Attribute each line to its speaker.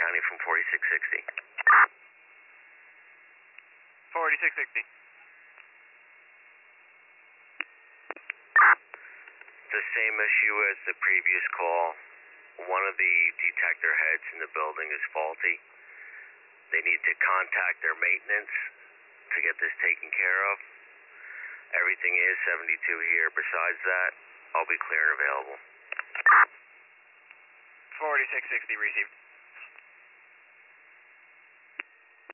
Speaker 1: County from 4660.
Speaker 2: 4660.
Speaker 1: The same issue as the previous call. One of the detector heads in the building is faulty. They need to contact their maintenance to get this taken care of. Everything is 72 here. Besides that, I'll be clear and available.
Speaker 2: 4660 received.